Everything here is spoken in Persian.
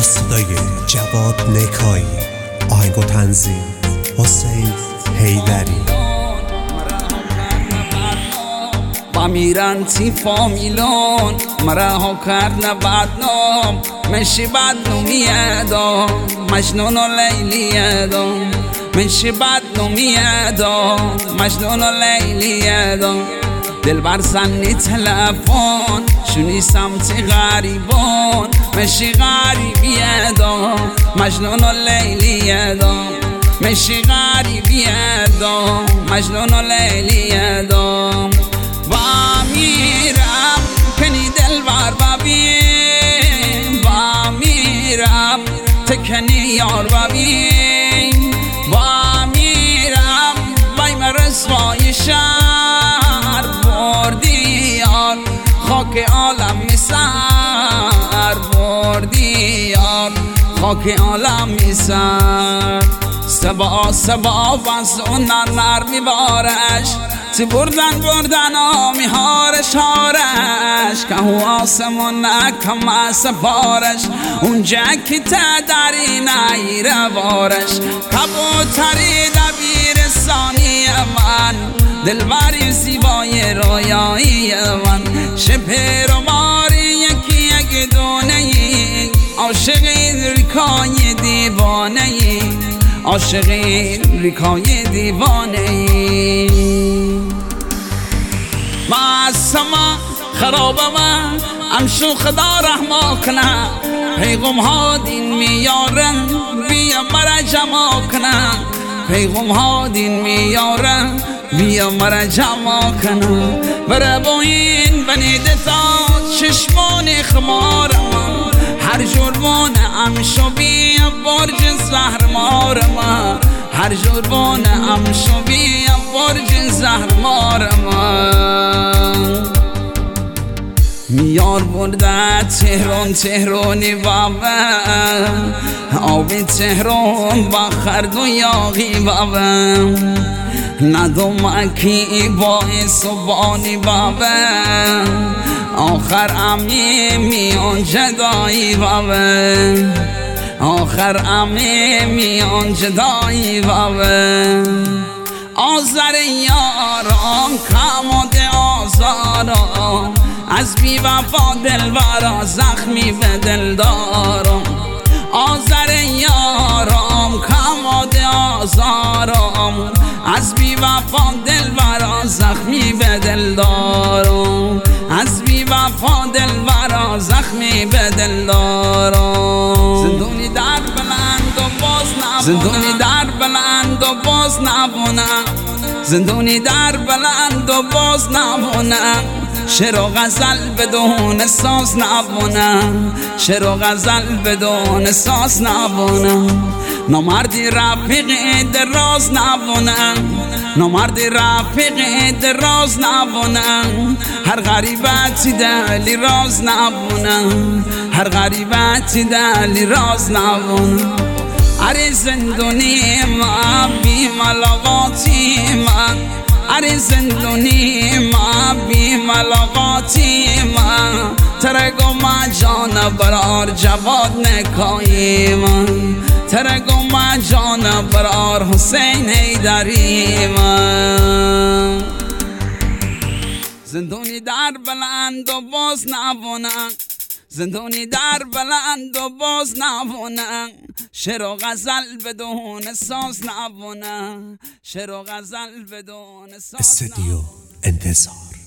صدای جواد نکایی، آهنگ و تنظیم حسین حیدری. با میرن تی فامیلون مرا کرد بدنام، مشی بدنامی ادا مجنون و لیلی ادا، مشی بدنامی ادا مجنون و لیلی ادا. دل بر زنی تلفن شونی سمتی غریبان، مشی غریبی ادا مجنون و لیلی ادا، مشی غریبی ادا مجنون و لیلی ادا. با میرم کنی دل بر ببین، با میرم تکنی یار ببین، با میرم بایم رسوای شهر بردی یار، خاک عالم میسر بردی یار، خاک عالم میسر. سبا سبا وزون نر میبارش، تی بردن آمی هارش هارش، که هو آسمون نکم سفارش، اونجا که تدری نیره بارش. کبوتری دبیرستانی من، دلبری زیبای رویایی من، شپر و ماری یکی یک دونه ای، عاشق ریکای دیوانه ای، عاشق ریکای دیوانه ای. معصما خراب من امشو خدا رحمه کنه، پیغم ها دین میارن بیا مرا جمع کنه، پیغم ها دین میارن بیا مرا جمع کنه. بره با این بنیده تا چشمان خمارم، هر جربان امشو بیا برج زهر مارم، هر جربان امشو بیا برج زهر مارم. میار برده تهران تهرانی بابا، آبی تهران با خرد و یاغی بابا، ندومکی باعث و بانی بابا، آخر امی میان جدایی بابا، آخر امی میان جدایی بابا. آزر یاران کماد آزاران، از بی وفا دلبرا زخمی به دل دارم. آزر یارم کماد آزارم، از بی وفا دلبرا زخمی به دل دارم، از بی وفا دلبرا زخمی به دل دارم. زندونی در بلند و باز نبونم، زندونی در بلند و باز نبونم، زندونی در بلند و باز نبونم، شعر و غزل بدون ساز نبونم، شعر و غزل بدون ساز نبونم. نامردی رفیق دراز نبونم، نامردی رفیق دراز نبونم، هر غریبتی دلی راز نبونم، هر غریبتی دلی راز نبونم. اره زندونی ما بی ملاقاتی من، اره زندونی ما بی ملاقاتی من، ترگو ما جان برار جواد نکایی من، ترگو ما جان برار حسین حیدری من. زندونی در بلند و باز نبونم، زندونی در بلند و باز نبونم، شعر و غزل بدون ساز نبونم، شعر و غزل بدون ساز. استودیو انتظار.